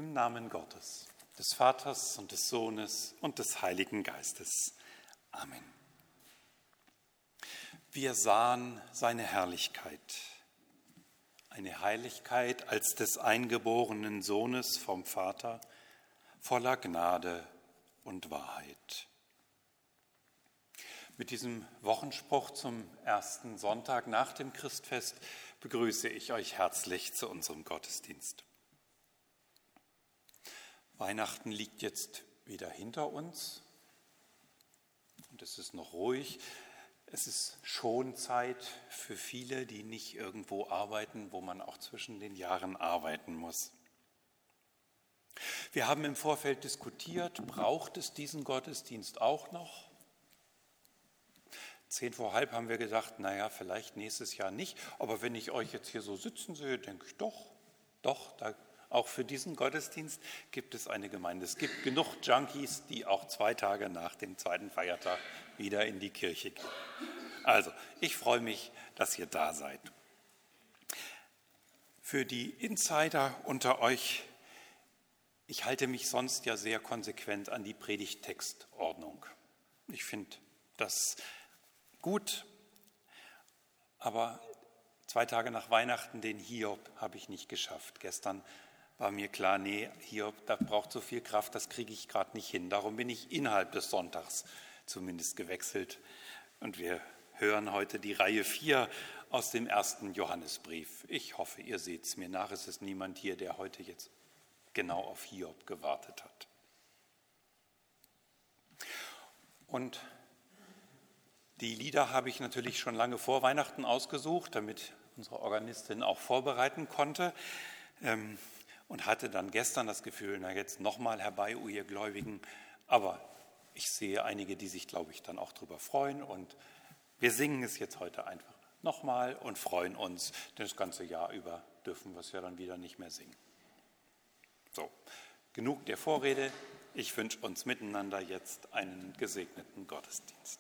Im Namen Gottes, des Vaters und des Sohnes und des Heiligen Geistes. Amen. Wir sahen seine Herrlichkeit, eine Heiligkeit als des eingeborenen Sohnes vom Vater, voller Gnade und Wahrheit. Mit diesem Wochenspruch zum ersten Sonntag nach dem Christfest begrüße ich euch herzlich zu unserem Gottesdienst. Weihnachten liegt jetzt wieder hinter uns und es ist noch ruhig. Es ist Schonzeit für viele, die nicht irgendwo arbeiten, wo man auch zwischen den Jahren arbeiten muss. Wir haben im Vorfeld diskutiert, braucht es diesen Gottesdienst auch noch? 10:45 haben wir gedacht, naja, vielleicht nächstes Jahr nicht, aber wenn ich euch jetzt hier so sitzen sehe, denke ich doch, auch für diesen Gottesdienst gibt es eine Gemeinde. Es gibt genug Junkies, die auch 2 Tage nach dem zweiten Feiertag wieder in die Kirche gehen. Also, ich freue mich, dass ihr da seid. Für die Insider unter euch, ich halte mich sonst ja sehr konsequent an die Predigttextordnung. Ich finde das gut, aber 2 Tage nach Weihnachten den Hiob habe ich nicht geschafft. Gestern war mir klar, nee, Hiob, das braucht so viel Kraft, das kriege ich gerade nicht hin. Darum bin ich innerhalb des Sonntags zumindest gewechselt. Und wir hören heute die Reihe 4 aus dem 1. Johannesbrief. Ich hoffe, ihr seht es mir nach. Es ist niemand hier, der heute jetzt genau auf Hiob gewartet hat. Und die Lieder habe ich natürlich schon lange vor Weihnachten ausgesucht, damit unsere Organistin auch vorbereiten konnte. Und hatte dann gestern das Gefühl, na jetzt nochmal herbei, ihr Gläubigen. Aber ich sehe einige, die sich, glaube ich, dann auch drüber freuen. Und wir singen es jetzt heute einfach nochmal und freuen uns. Denn das ganze Jahr über dürfen wir es ja dann wieder nicht mehr singen. So, genug der Vorrede. Ich wünsche uns miteinander jetzt einen gesegneten Gottesdienst.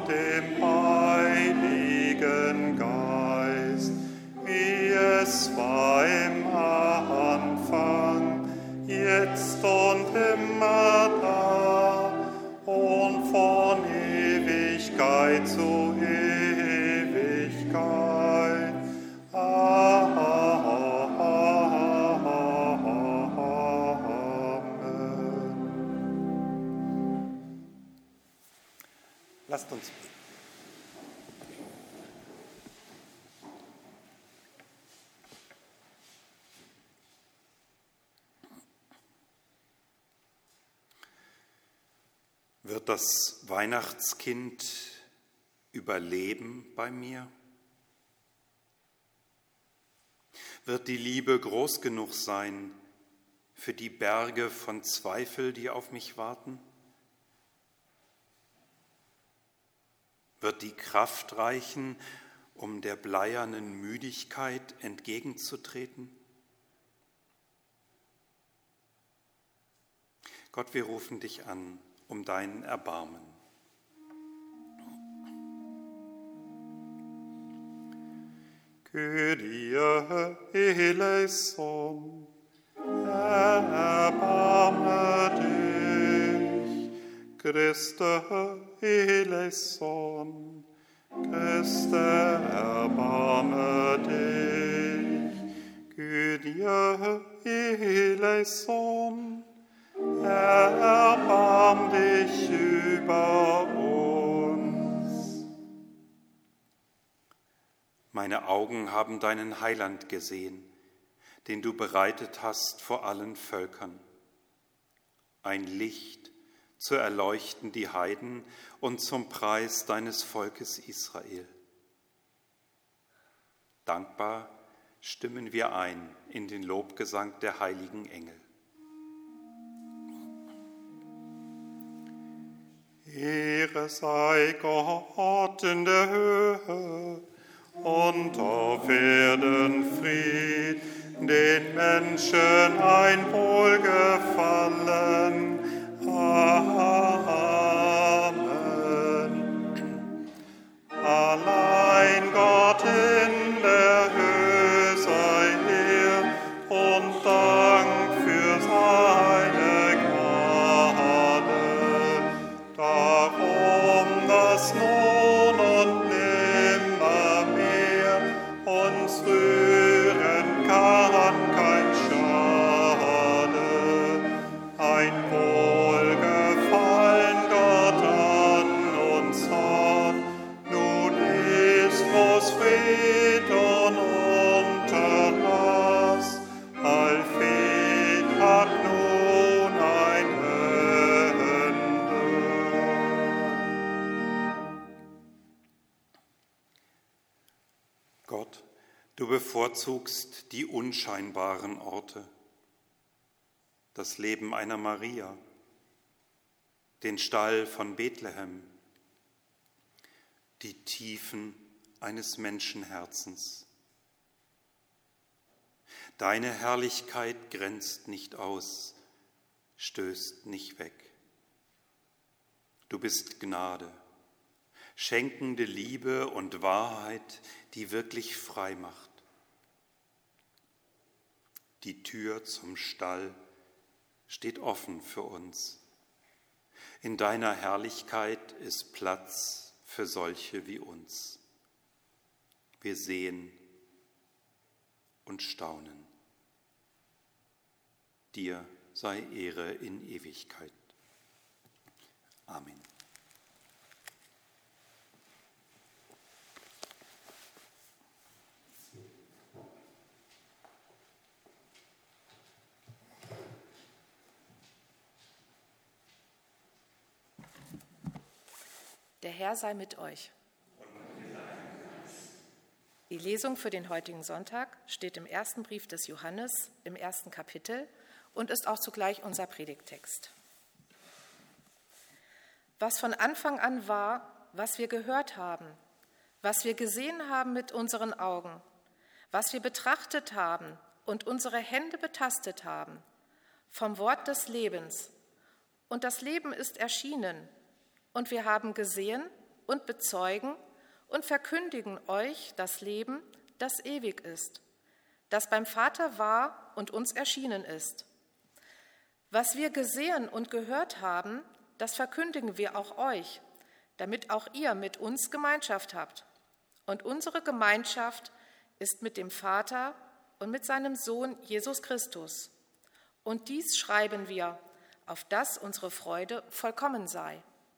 und dem Heiligen Geist, wie es war im Anfang, jetzt und immer da und von Ewigkeit zu Ewigkeit. Lasst uns beten. Wird das Weihnachtskind überleben bei mir? Wird die Liebe groß genug sein für die Berge von Zweifel, die auf mich warten? Wird die Kraft reichen, um der bleiernen Müdigkeit entgegenzutreten? Gott, wir rufen dich an um dein Erbarmen. Kyrie eleison, erbarme dich. Christe eleison, Christe, erbarme dich. Kyrie eleison, erbarm dich über uns. Meine Augen haben deinen Heiland gesehen, den du bereitet hast vor allen Völkern. Ein Licht zu erleuchten die Heiden und zum Preis deines Volkes Israel. Dankbar stimmen wir ein in den Lobgesang der heiligen Engel. Ehre sei Gott in der Höhe und auf Erden Fried, den Menschen ein Wohlgefallen. Amen. Allein Gott in der Höhe sei Ehre und Dank für seine Gnade. Darum, dass nun und nimmermehr uns rühren kann kein Schade. Ein Wohlgefallen Gott an uns hat, nun ist groß Fried und Unterlass. Allfried hat nun ein Ende. Gott, du bevorzugst die unscheinbaren Orte, das Leben einer Maria, den Stall von Bethlehem, die Tiefen eines Menschenherzens. Deine Herrlichkeit grenzt nicht aus, stößt nicht weg. Du bist Gnade, schenkende Liebe und Wahrheit, die wirklich frei macht. Die Tür zum Stall steht offen für uns. In deiner Herrlichkeit ist Platz für solche wie uns. Wir sehen und staunen. Dir sei Ehre in Ewigkeit. Amen. Der Herr sei mit euch. Die Lesung für den heutigen Sonntag steht im ersten Brief des Johannes im 1. Kapitel und ist auch zugleich unser Predigttext. Was von Anfang an war, was wir gehört haben, was wir gesehen haben mit unseren Augen, was wir betrachtet haben und unsere Hände betastet haben, vom Wort des Lebens. Und das Leben ist erschienen, und wir haben gesehen und bezeugen und verkündigen euch das Leben, das ewig ist, das beim Vater war und uns erschienen ist. Was wir gesehen und gehört haben, das verkündigen wir auch euch, damit auch ihr mit uns Gemeinschaft habt. Und unsere Gemeinschaft ist mit dem Vater und mit seinem Sohn Jesus Christus. Und dies schreiben wir, auf dass unsere Freude vollkommen sei.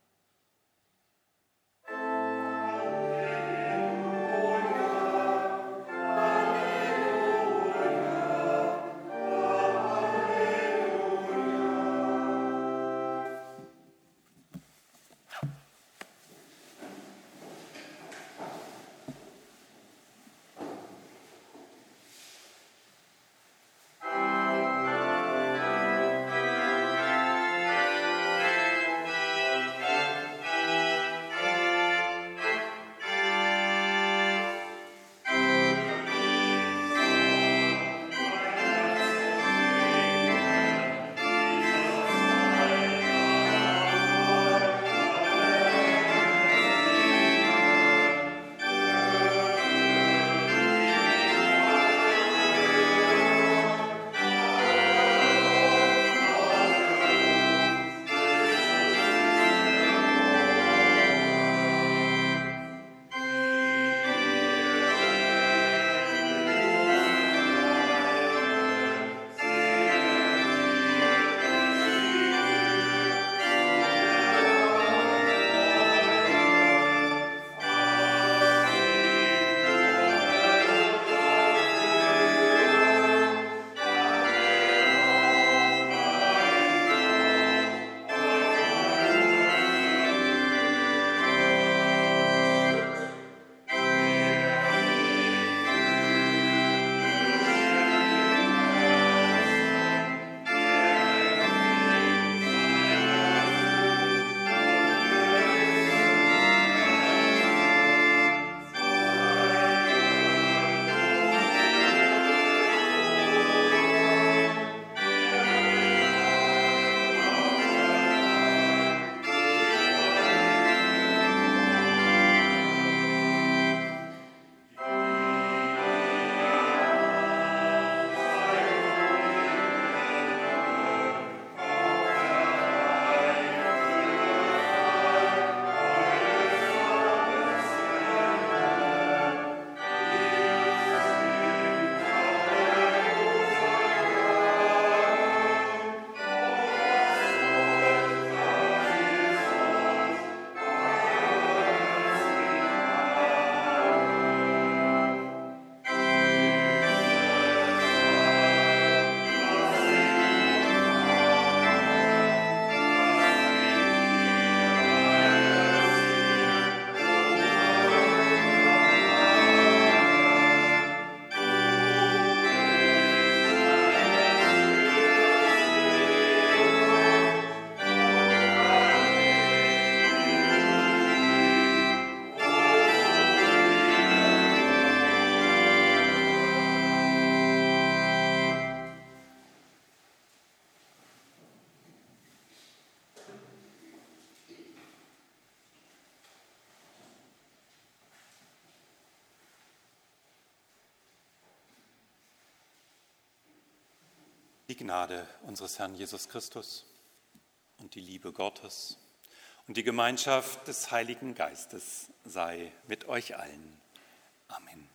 Die Gnade unseres Herrn Jesus Christus und die Liebe Gottes und die Gemeinschaft des Heiligen Geistes sei mit euch allen. Amen.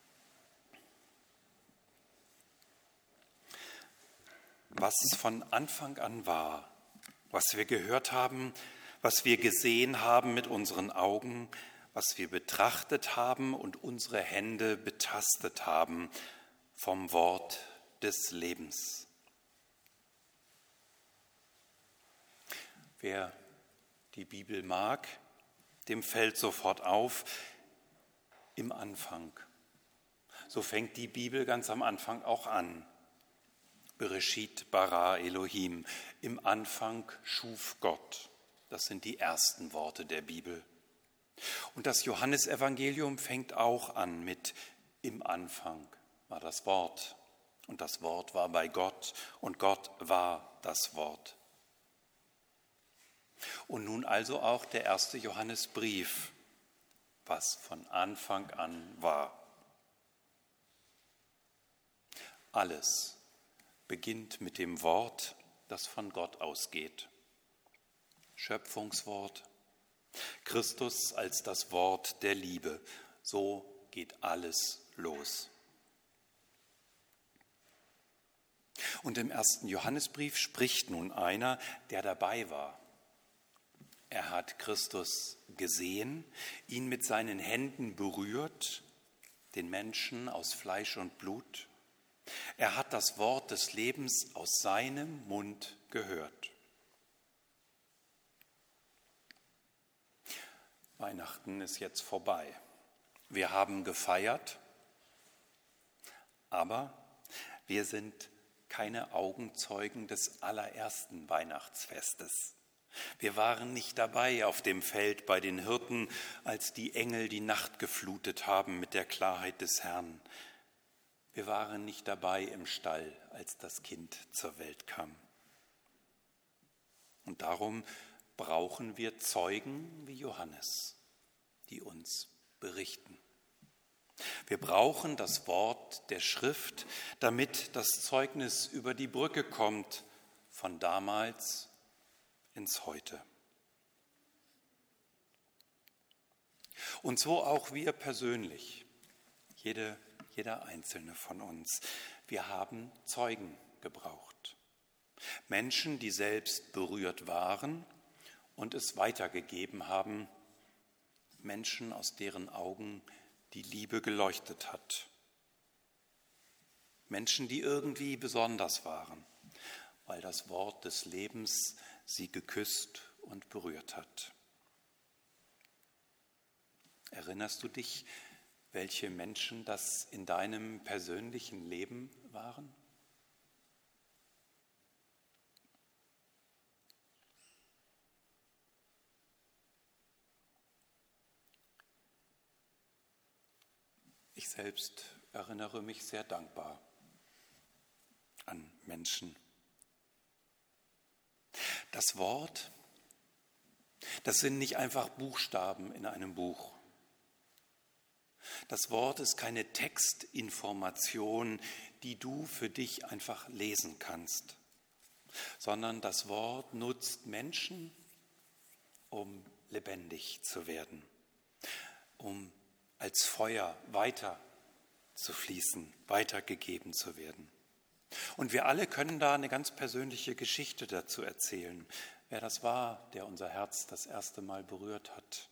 Was von Anfang an war, was wir gehört haben, was wir gesehen haben mit unseren Augen, was wir betrachtet haben und unsere Hände betastet haben vom Wort des Lebens. Wer die Bibel mag, dem fällt sofort auf, im Anfang. So fängt die Bibel ganz am Anfang auch an. Bereshit bara Elohim, im Anfang schuf Gott. Das sind die ersten Worte der Bibel. Und das Johannesevangelium fängt auch an mit im Anfang war das Wort und das Wort war bei Gott und Gott war das Wort. Und nun also auch der erste Johannesbrief, was von Anfang an war. Alles beginnt mit dem Wort, das von Gott ausgeht. Schöpfungswort, Christus als das Wort der Liebe. So geht alles los. Und im 1. Johannesbrief spricht nun einer, der dabei war. Er hat Christus gesehen, ihn mit seinen Händen berührt, den Menschen aus Fleisch und Blut. Er hat das Wort des Lebens aus seinem Mund gehört. Weihnachten ist jetzt vorbei. Wir haben gefeiert, aber wir sind keine Augenzeugen des allerersten Weihnachtsfestes. Wir waren nicht dabei auf dem Feld bei den Hirten, als die Engel die Nacht geflutet haben mit der Klarheit des Herrn. Wir waren nicht dabei im Stall, als das Kind zur Welt kam. Und darum brauchen wir Zeugen wie Johannes, die uns berichten. Wir brauchen das Wort der Schrift, damit das Zeugnis über die Brücke kommt, von damals ins Heute. Und so auch wir persönlich, jeder einzelne von uns. Wir haben Zeugen gebraucht. Menschen, die selbst berührt waren und es weitergegeben haben. Menschen, aus deren Augen die Liebe geleuchtet hat. Menschen, die irgendwie besonders waren, weil das Wort des Lebens sie geküsst und berührt hat. Erinnerst du dich, welche Menschen das in deinem persönlichen Leben waren? Ich selbst erinnere mich sehr dankbar an Menschen. Das Wort, das sind nicht einfach Buchstaben in einem Buch. Das Wort ist keine Textinformation, die du für dich einfach lesen kannst, sondern das Wort nutzt Menschen, um lebendig zu werden, um als Feuer weiter zu fließen, weitergegeben zu werden. Und wir alle können da eine ganz persönliche Geschichte dazu erzählen, wer das war, der unser Herz das erste Mal berührt hat.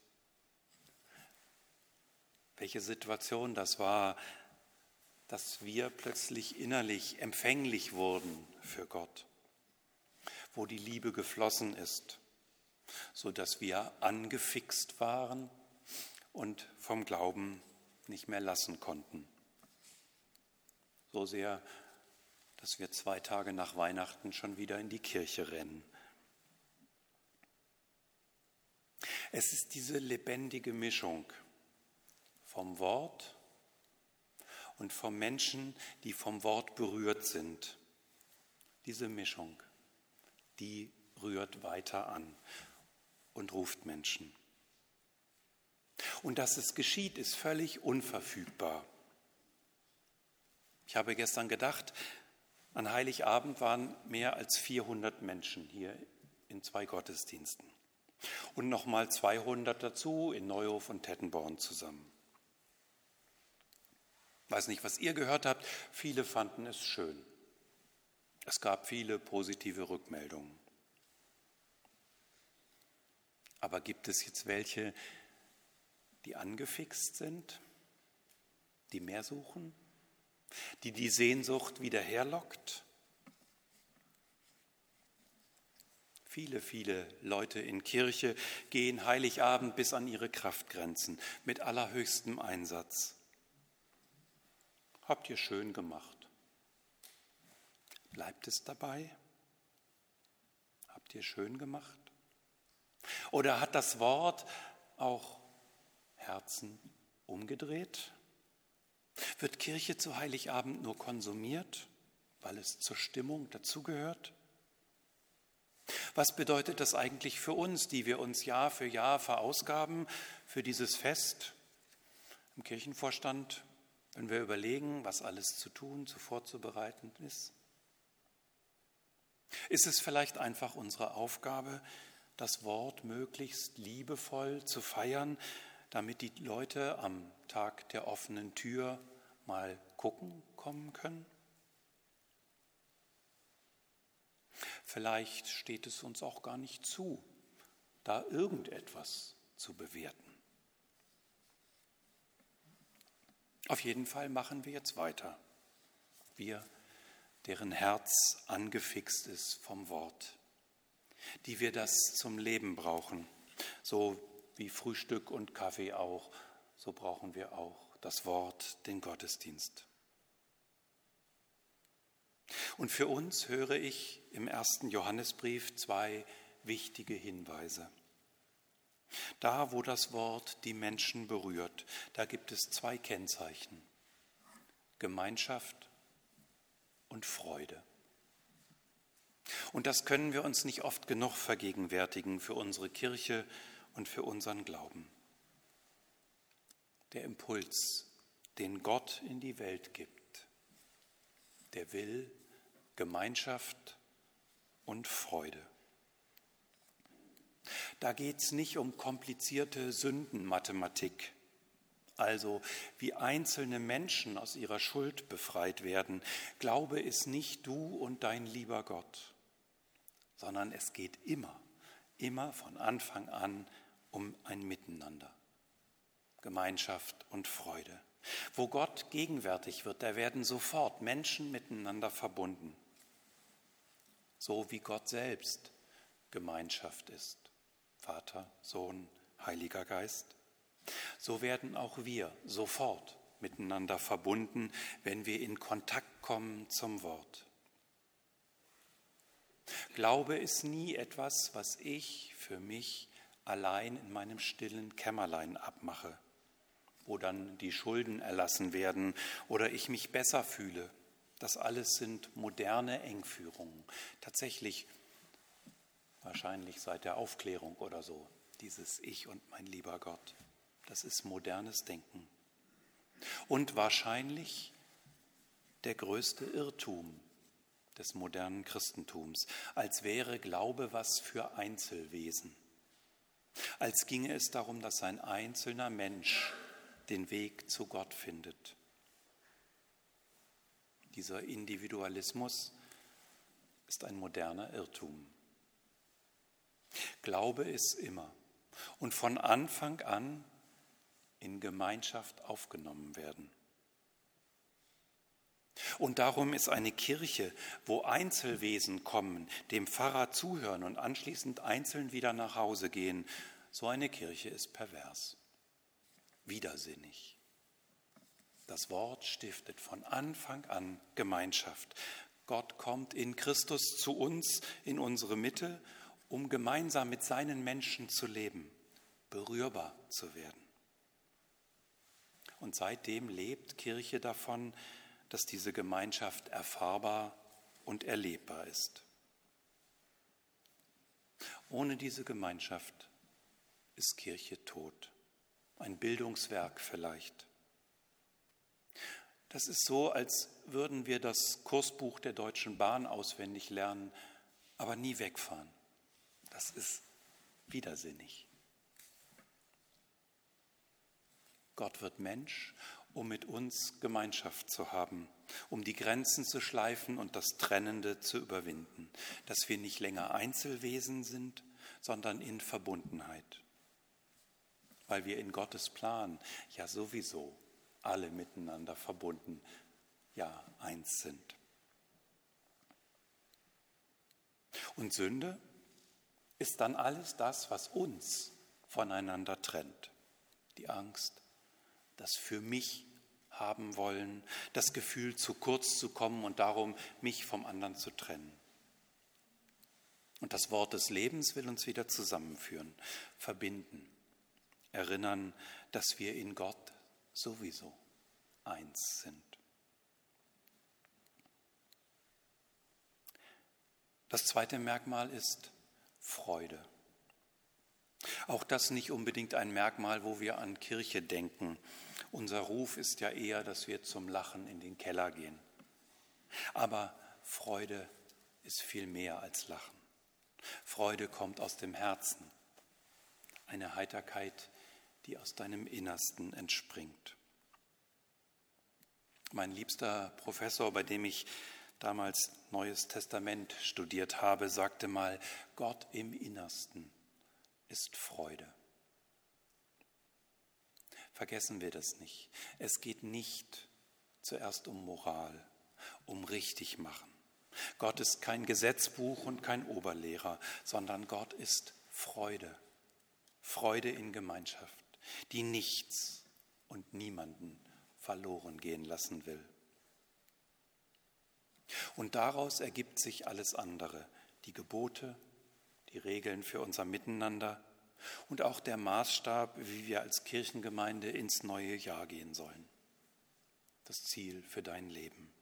Welche Situation das war, dass wir plötzlich innerlich empfänglich wurden für Gott, wo die Liebe geflossen ist, sodass wir angefixt waren und vom Glauben nicht mehr lassen konnten. So sehr, dass wir 2 Tage nach Weihnachten schon wieder in die Kirche rennen. Es ist diese lebendige Mischung vom Wort und vom Menschen, die vom Wort berührt sind. Diese Mischung, die rührt weiter an und ruft Menschen. Und dass es geschieht, ist völlig unverfügbar. Ich habe gestern gedacht, an Heiligabend waren mehr als 400 Menschen hier in 2 Gottesdiensten. Und nochmal 200 dazu in Neuhof und Tettenborn zusammen. Ich weiß nicht, was ihr gehört habt. Viele fanden es schön. Es gab viele positive Rückmeldungen. Aber gibt es jetzt welche, die angefixt sind, die mehr suchen, die die Sehnsucht wieder herlockt? Viele Leute in Kirche gehen Heiligabend bis an ihre Kraftgrenzen mit allerhöchstem Einsatz. Habt ihr schön gemacht. Bleibt es dabei? Habt ihr schön gemacht? Oder hat das Wort auch Herzen umgedreht? Wird Kirche zu Heiligabend nur konsumiert, weil es zur Stimmung dazugehört? Was bedeutet das eigentlich für uns, die wir uns Jahr für Jahr verausgaben für dieses Fest, im Kirchenvorstand, wenn wir überlegen, was alles zu tun, vorzubereiten ist? Ist es vielleicht einfach unsere Aufgabe, das Wort möglichst liebevoll zu feiern, damit die Leute am Tag der offenen Tür mal gucken kommen können? Vielleicht steht es uns auch gar nicht zu, da irgendetwas zu bewerten. Auf jeden Fall machen wir jetzt weiter. Wir, deren Herz angefixt ist vom Wort, die wir das zum Leben brauchen, so wie Frühstück und Kaffee auch, so brauchen wir auch das Wort, den Gottesdienst. Und für uns höre ich im 1. Johannesbrief 2 wichtige Hinweise. Da, wo das Wort die Menschen berührt, da gibt es 2 Kennzeichen: Gemeinschaft und Freude. Und das können wir uns nicht oft genug vergegenwärtigen für unsere Kirche und für unseren Glauben. Der Impuls, den Gott in die Welt gibt, der will Gemeinschaft und Freude. Da geht es nicht um komplizierte Sündenmathematik, also wie einzelne Menschen aus ihrer Schuld befreit werden. Glaube ist nicht du und dein lieber Gott, sondern es geht immer von Anfang an um ein Miteinander, Gemeinschaft und Freude. Wo Gott gegenwärtig wird, da werden sofort Menschen miteinander verbunden, so wie Gott selbst Gemeinschaft ist. Vater, Sohn, Heiliger Geist. So werden auch wir sofort miteinander verbunden, wenn wir in Kontakt kommen zum Wort. Glaube ist nie etwas, was ich für mich allein in meinem stillen Kämmerlein abmache, wo dann die Schulden erlassen werden oder ich mich besser fühle. Das alles sind moderne Engführungen. Tatsächlich wahrscheinlich seit der Aufklärung oder so, dieses Ich und mein lieber Gott. Das ist modernes Denken. Und wahrscheinlich der größte Irrtum des modernen Christentums, als wäre Glaube was für Einzelwesen. Als ginge es darum, dass ein einzelner Mensch den Weg zu Gott findet. Dieser Individualismus ist ein moderner Irrtum. Glaube ist immer und von Anfang an in Gemeinschaft aufgenommen werden. Und darum ist eine Kirche, wo Einzelwesen kommen, dem Pfarrer zuhören und anschließend einzeln wieder nach Hause gehen, so eine Kirche ist pervers, widersinnig. Das Wort stiftet von Anfang an Gemeinschaft. Gott kommt in Christus zu uns, in unsere Mitte, um gemeinsam mit seinen Menschen zu leben, berührbar zu werden. Und seitdem lebt Kirche davon, dass diese Gemeinschaft erfahrbar und erlebbar ist. Ohne diese Gemeinschaft ist Kirche tot, ein Bildungswerk vielleicht. Das ist so, als würden wir das Kursbuch der Deutschen Bahn auswendig lernen, aber nie wegfahren. Das ist widersinnig. Gott wird Mensch, um mit uns Gemeinschaft zu haben, um die Grenzen zu schleifen und das Trennende zu überwinden, dass wir nicht länger Einzelwesen sind, sondern in Verbundenheit, weil wir in Gottes Plan ja sowieso alle miteinander verbunden, ja eins sind. Und Sünde ist dann alles das, was uns voneinander trennt. Die Angst, das für mich haben wollen, das Gefühl, zu kurz zu kommen und darum, mich vom anderen zu trennen. Und das Wort des Lebens will uns wieder zusammenführen, verbinden, erinnern, dass wir in Gott sowieso eins sind. Das zweite Merkmal ist Freude. Auch das nicht unbedingt ein Merkmal, wo wir an Kirche denken Unser Ruf ist ja eher, dass wir zum Lachen in den Keller gehen. Aber Freude ist viel mehr als Lachen. Freude kommt aus dem Herzen. Eine Heiterkeit, die aus deinem Innersten entspringt. Mein liebster Professor, bei dem ich damals Neues Testament studiert habe, sagte mal, Gott im Innersten ist Freude. Vergessen wir das nicht. Es geht nicht zuerst um Moral, um Richtigmachen. Gott ist kein Gesetzbuch und kein Oberlehrer, sondern Gott ist Freude. Freude in Gemeinschaft, die nichts und niemanden verloren gehen lassen will. Und daraus ergibt sich alles andere, die Gebote, die Regeln für unser Miteinander und auch der Maßstab, wie wir als Kirchengemeinde ins neue Jahr gehen sollen. Das Ziel für dein Leben.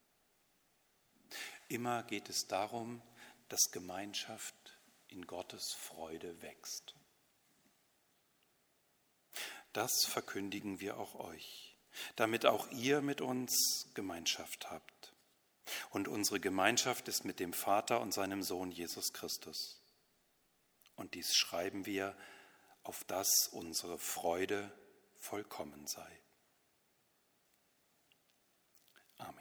Immer geht es darum, dass Gemeinschaft in Gottes Freude wächst. Das verkündigen wir auch euch, damit auch ihr mit uns Gemeinschaft habt. Und unsere Gemeinschaft ist mit dem Vater und seinem Sohn Jesus Christus. Und dies schreiben wir, auf dass unsere Freude vollkommen sei. Amen.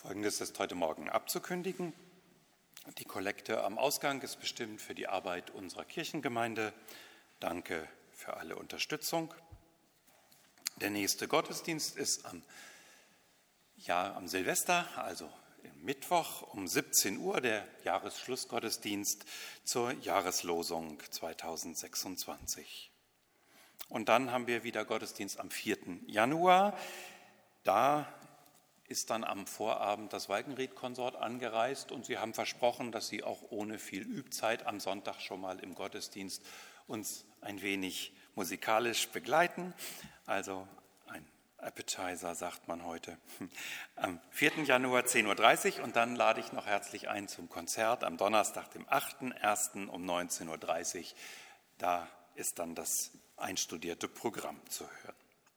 Folgendes ist heute Morgen abzukündigen. Die Kollekte am Ausgang ist bestimmt für die Arbeit unserer Kirchengemeinde. Danke für alle Unterstützung. Der nächste Gottesdienst ist am Silvester, also im Mittwoch um 17 Uhr, der Jahresschlussgottesdienst zur Jahreslosung 2026. Und dann haben wir wieder Gottesdienst am 4. Januar. Da ist dann am Vorabend das Walkenried-Konsort angereist und sie haben versprochen, dass sie auch ohne viel Übzeit am Sonntag schon mal im Gottesdienst uns ein wenig musikalisch begleiten. Also ein Appetizer, sagt man heute. Am 4. Januar 10.30 Uhr und dann lade ich noch herzlich ein zum Konzert am Donnerstag, dem 8.1. um 19.30 Uhr. Da ist dann das einstudierte Programm zu hören.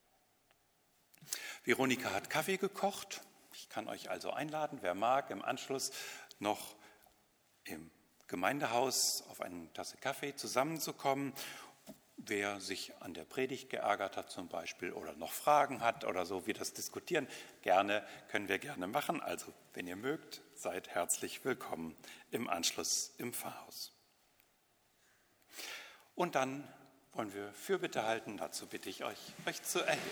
Veronika hat Kaffee gekocht. Ich kann euch also einladen, wer mag, im Anschluss noch im Gemeindehaus auf eine Tasse Kaffee zusammenzukommen. Wer sich an der Predigt geärgert hat zum Beispiel oder noch Fragen hat oder so, wir das diskutieren, können wir gerne machen. Also wenn ihr mögt, seid herzlich willkommen im Anschluss im Pfarrhaus. Und dann wollen wir Fürbitte halten. Dazu bitte ich euch zu erheben.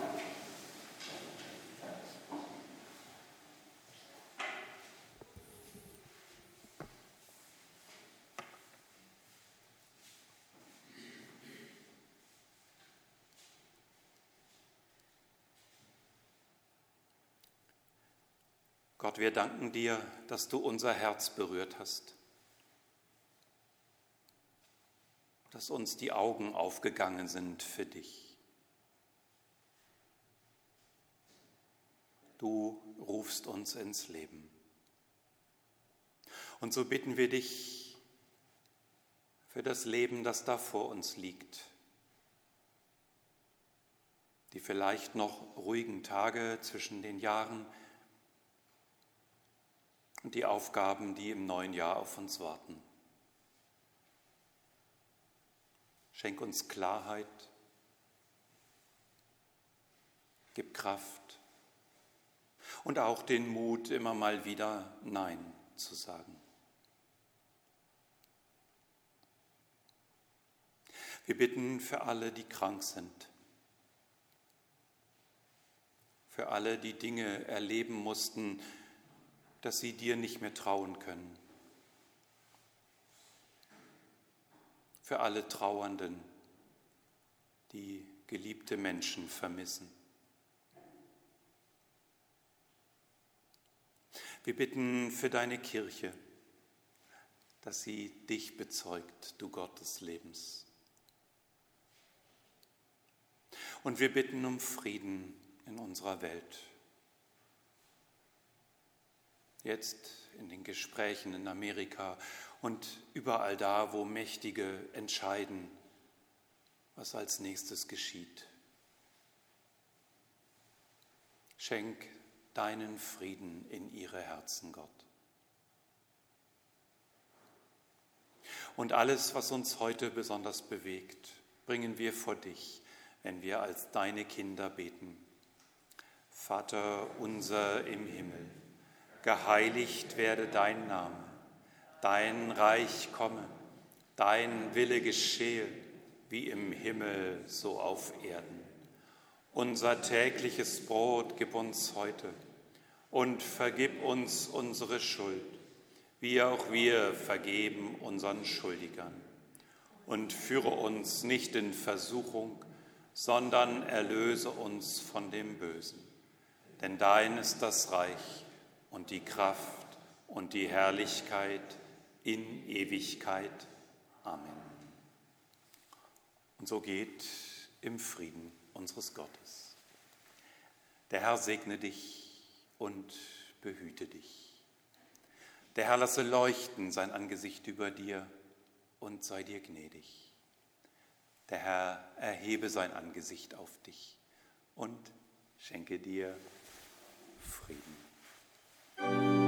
Gott, wir danken dir, dass du unser Herz berührt hast, dass uns die Augen aufgegangen sind für dich. Du rufst uns ins Leben. Und so bitten wir dich für das Leben, das da vor uns liegt, die vielleicht noch ruhigen Tage zwischen den Jahren und die Aufgaben, die im neuen Jahr auf uns warten. Schenk uns Klarheit, gib Kraft und auch den Mut, immer mal wieder Nein zu sagen. Wir bitten für alle, die krank sind, für alle, die Dinge erleben mussten, dass sie dir nicht mehr trauen können. Für alle Trauernden, die geliebte Menschen vermissen. Wir bitten für deine Kirche, dass sie dich bezeugt, du Gott des Lebens. Und wir bitten um Frieden in unserer Welt. Jetzt in den Gesprächen in Amerika und überall da, wo Mächtige entscheiden, was als nächstes geschieht. Schenk deinen Frieden in ihre Herzen, Gott. Und alles, was uns heute besonders bewegt, bringen wir vor dich, wenn wir als deine Kinder beten. Vater unser im Himmel, geheiligt werde dein Name, dein Reich komme, dein Wille geschehe, wie im Himmel so auf Erden. Unser tägliches Brot gib uns heute und vergib uns unsere Schuld, wie auch wir vergeben unseren Schuldigern. Und führe uns nicht in Versuchung, sondern erlöse uns von dem Bösen. Denn dein ist das Reich und die Kraft und die Herrlichkeit in Ewigkeit. Amen. Und so geht im Frieden unseres Gottes. Der Herr segne dich und behüte dich. Der Herr lasse leuchten sein Angesicht über dir und sei dir gnädig. Der Herr erhebe sein Angesicht auf dich und schenke dir Frieden.